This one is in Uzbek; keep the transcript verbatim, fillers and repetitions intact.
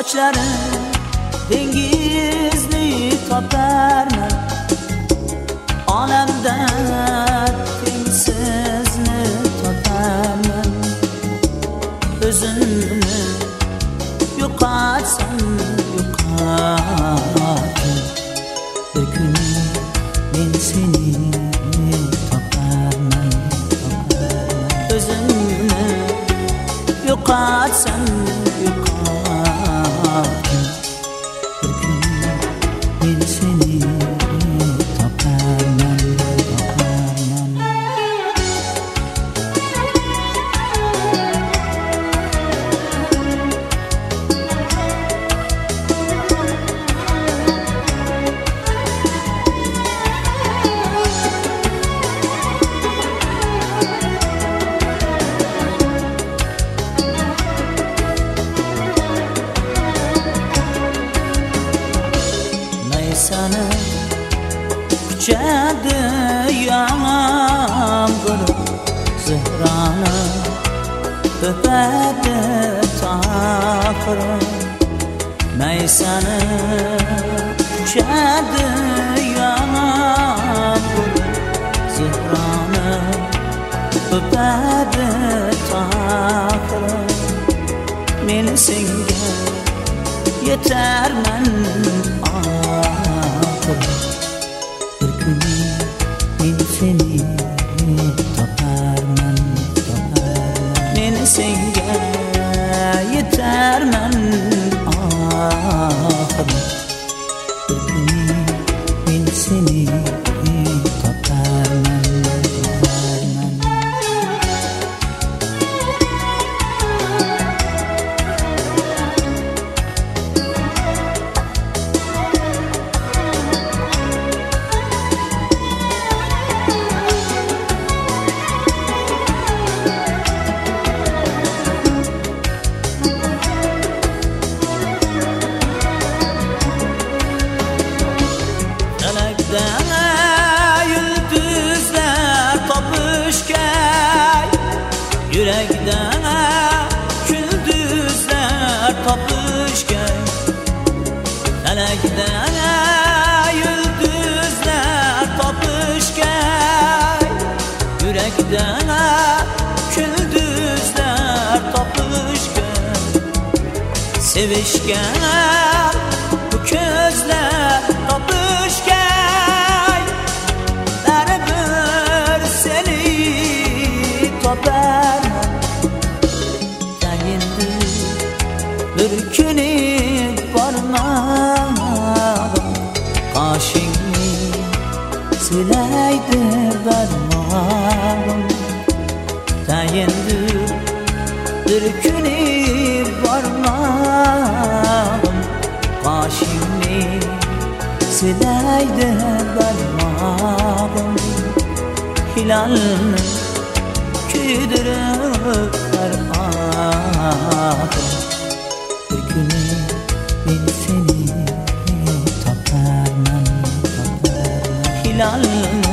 sochlari dengizni toparman, olamda tengsizni toparman. O'zimni yo'qotsam yo'qotdim, bir kun men seni toparman, toparman. O'zimni yo'qotsam yo'qotdim, bir kun men seni toparman, toparman. Sana kuchadi yağmur, zehrana öpedi tahir. Maysana kuchadi yağmur, zehrana öpedi tahir. Meni senga yeterman bir kun men seni toparman, toparman. Meni senga yeterman oxir, bir kun men seni toparman, toparman. Yulduzlar topishgay, yurakda yulduzlar topishgay. Falakda yulduzlar topishgay, yurakda yulduzlar topishgay. Sevishgan bu ko'zlar topishgay, baribir seni toparman. Tag'inda bir kuni bormadim, qoshingni silaydi barmog'im. Tag'inda bir kuni bormadim, qoshingni silaydi barmog'im. Hilalni kuydirib har oxir, bir kuni men seni toparman, toparman. Hilalni